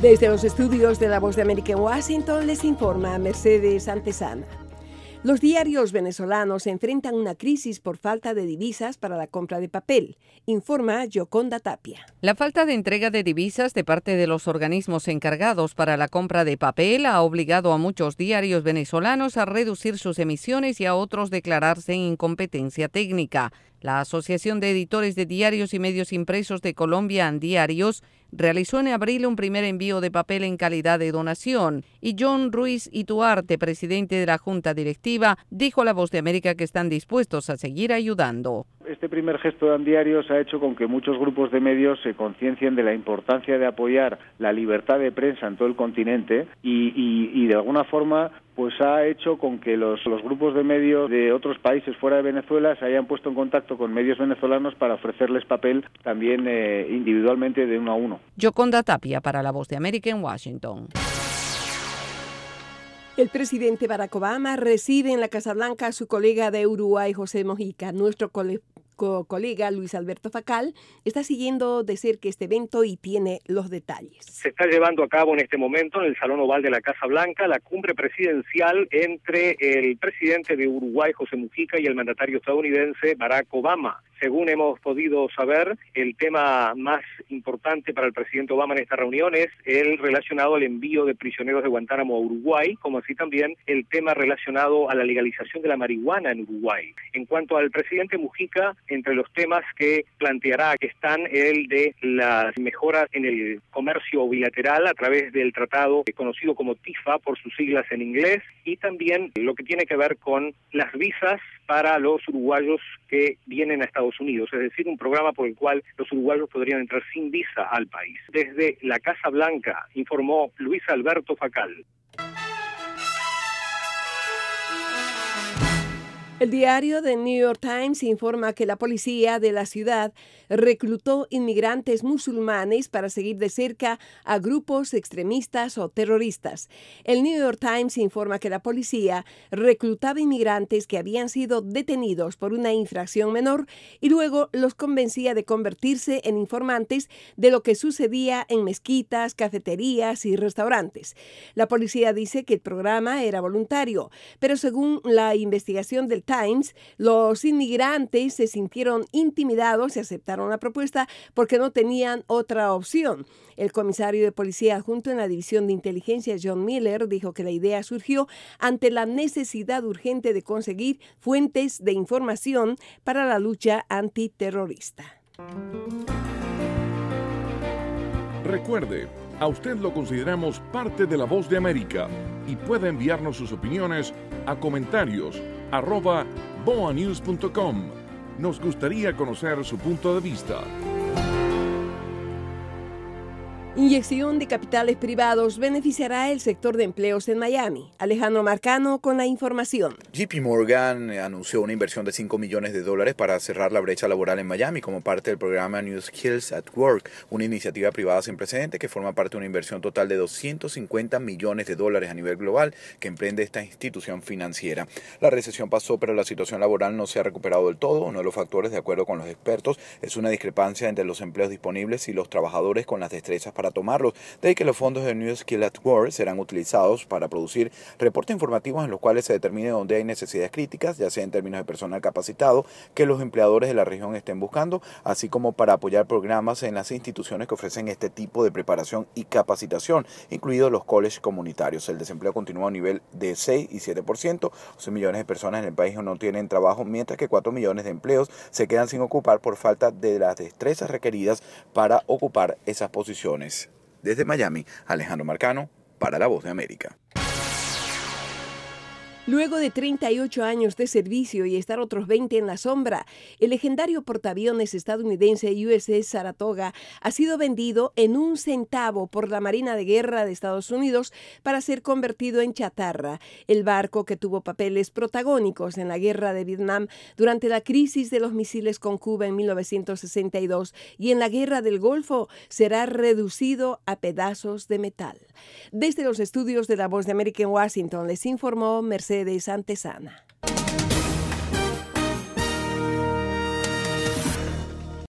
Desde los estudios de La Voz de América en Washington les informa Mercedes Antesana. Los diarios venezolanos enfrentan una crisis por falta de divisas para la compra de papel, informa Yoconda Tapia. La falta de entrega de divisas de parte de los organismos encargados para la compra de papel ha obligado a muchos diarios venezolanos a reducir sus emisiones y a otros declararse en incompetencia técnica. La Asociación de Editores de Diarios y Medios Impresos de Colombia, ANDiarios, realizó en abril un primer envío de papel en calidad de donación y John Ruiz Ituarte, presidente de la Junta Directiva, dijo a La Voz de América que están dispuestos a seguir ayudando. Este primer gesto de ANDiarios ha hecho con que muchos grupos de medios se conciencien de la importancia de apoyar la libertad de prensa en todo el continente y de alguna forma pues ha hecho con que los grupos de medios de otros países fuera de Venezuela se hayan puesto en contacto con medios venezolanos para ofrecerles papel también individualmente de uno a uno. Yoconda Tapia para La Voz de América en Washington. El presidente Barack Obama recibe en la Casa Blanca a su colega de Uruguay, José Mujica. Nuestro colega Luis Alberto Facal está siguiendo de cerca este evento y tiene los detalles. Se está llevando a cabo en este momento en el Salón Oval de la Casa Blanca la cumbre presidencial entre el presidente de Uruguay, José Mujica, y el mandatario estadounidense Barack Obama. Según hemos podido saber, el tema más importante para el presidente Obama en esta reunión es el relacionado al envío de prisioneros de Guantánamo a Uruguay, como así también el tema relacionado a la legalización de la marihuana en Uruguay. En cuanto al presidente Mujica, entre los temas que planteará que están el de las mejoras en el comercio bilateral a través del tratado conocido como TIFA por sus siglas en inglés, y también lo que tiene que ver con las visas para los uruguayos que vienen a Estados Unidos, es decir, un programa por el cual los uruguayos podrían entrar sin visa al país. Desde la Casa Blanca informó Luis Alberto Facal. El diario The New York Times informa que la policía de la ciudad reclutó inmigrantes musulmanes para seguir de cerca a grupos extremistas o terroristas. El New York Times informa que la policía reclutaba inmigrantes que habían sido detenidos por una infracción menor y luego los convencía de convertirse en informantes de lo que sucedía en mezquitas, cafeterías y restaurantes. La policía dice que el programa era voluntario, pero según la investigación del Times, los inmigrantes se sintieron intimidados y aceptaron la propuesta porque no tenían otra opción. El comisario de policía adjunto en la División de Inteligencia, John Miller, dijo que la idea surgió ante la necesidad urgente de conseguir fuentes de información para la lucha antiterrorista. Recuerde, a usted lo consideramos parte de La Voz de América y puede enviarnos sus opiniones a comentarios@boanews.com. Nos gustaría conocer su punto de vista. Inyección de capitales privados beneficiará el sector de empleos en Miami. Alejandro Marcano con la información. JP Morgan anunció una inversión de $5 millones para cerrar la brecha laboral en Miami como parte del programa New Skills at Work, una iniciativa privada sin precedente que forma parte de una inversión total de $250 millones a nivel global que emprende esta institución financiera. La recesión pasó, pero la situación laboral no se ha recuperado del todo. Uno de los factores, de acuerdo con los expertos, es una discrepancia entre los empleos disponibles y los trabajadores con las destrezas para tomarlos, de ahí que los fondos de New Skills at Work serán utilizados para producir reportes informativos en los cuales se determine dónde hay necesidades críticas, ya sea en términos de personal capacitado que los empleadores de la región estén buscando, así como para apoyar programas en las instituciones que ofrecen este tipo de preparación y capacitación, incluidos los colleges comunitarios. El desempleo continúa a un nivel de 6 y 7%, 11 millones de personas en el país no tienen trabajo, mientras que 4 millones de empleos se quedan sin ocupar por falta de las destrezas requeridas para ocupar esas posiciones. Desde Miami, Alejandro Marcano, para La Voz de América. Luego de 38 años de servicio y estar otros 20 en la sombra, el legendario portaaviones estadounidense USS Saratoga ha sido vendido en 1 centavo por la Marina de Guerra de Estados Unidos para ser convertido en chatarra. El barco, que tuvo papeles protagónicos en la guerra de Vietnam durante la crisis de los misiles con Cuba en 1962 y en la guerra del Golfo, será reducido a pedazos de metal. Desde los estudios de La Voz de América en Washington les informó Mercedes Antesana.